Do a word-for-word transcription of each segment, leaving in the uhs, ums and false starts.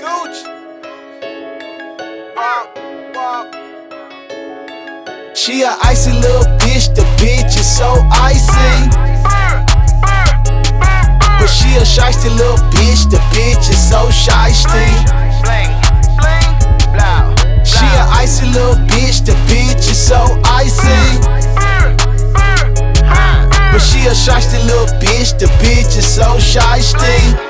Gucci. Walk, walk. She a icy little bitch, the bitch is so icy. But she a shiesty little bitch, the bitch is so shiesty. She a icy little bitch, the bitch is so icy. But she a shiesty little bitch, the bitch is so shiesty.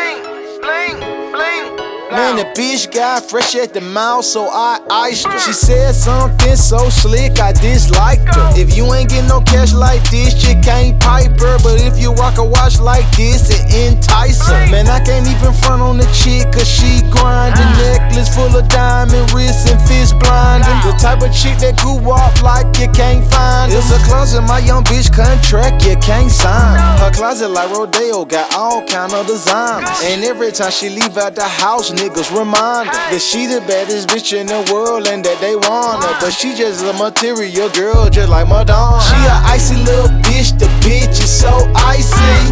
Man, the bitch got fresh at the mouth, so I iced her. She said something so slick, I disliked her. If you ain't getting no cash like this, you can't pipe her. But if you rock a watch like this, it entice her. Man, I can't even front on the chick, cause she grinding. Necklace full of diamond wrists and fist blinding. The type of chick that go up like you can't find. It's a closet, my young bitch contract, you can't sign. Her closet like Rodeo, got all kind of designs. And every time she leave out the house, niggas remind her that she the baddest bitch in the world and that they want her. But she just a material girl, just like Madonna. She a icy little bitch, the bitch is so icy.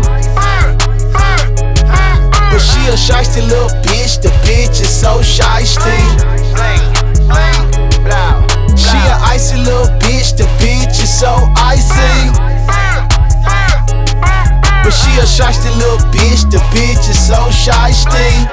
But she a shiesty little bitch, the bitch is so shiesty. She a icy little bitch, the bitch is so icy. But she a shiesty little bitch, the bitch is so shiesty.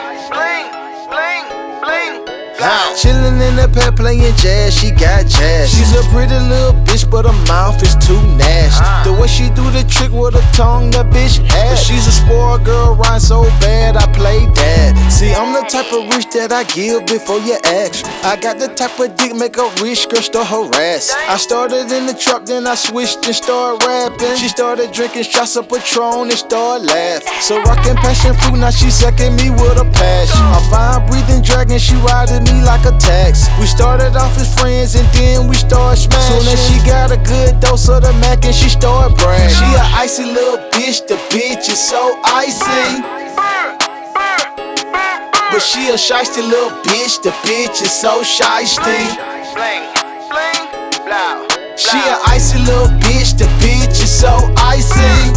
Chillin' in the pad playing jazz, she got jazz. She's a pretty little bitch, but her mouth is too nasty. The way she do the trick with her tongue, that bitch had. But she's a spoiled girl, rhyme so bad, I play dad. See, I'm the type of rich that I give before you ask me. I got the type of dick make a rich girl start harass. I started in the trap, then I switched and started rapping. She started drinking shots of Patron and started laughing. So rockin' passion fruit, now she sucking me with a passion. I'm fine breathing dragon, she riding me like a tax. We started off as friends and then we started smashing. Soon as she got a good dose of the Mac and she started bragging. She a icy little bitch, the bitch is so icy. But she a shiesty little bitch, the bitch is so shiesty. She a icy little bitch, the bitch is so icy.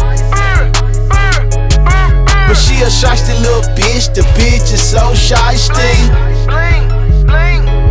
But she a shiesty little bitch, the bitch is so shiesty. Bling, bling.